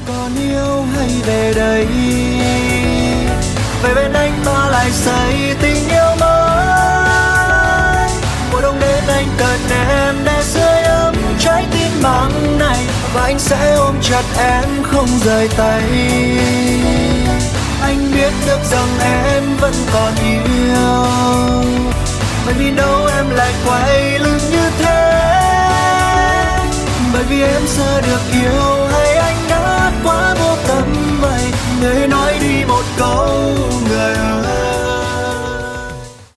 còn yêu hay về đây, về bên anh ta lại xây tình yêu mới. Mùa đông đến anh cần em để sưởi ấm trái tim bằng này, và anh sẽ ôm chặt em không rời tay. Anh biết được rằng em vẫn còn yêu, bởi vì đâu em lại quay lưng như thế. Bởi vì em sợ được yêu hay anh đã quá vô tâm vậy, người nói đi một câu người ơi.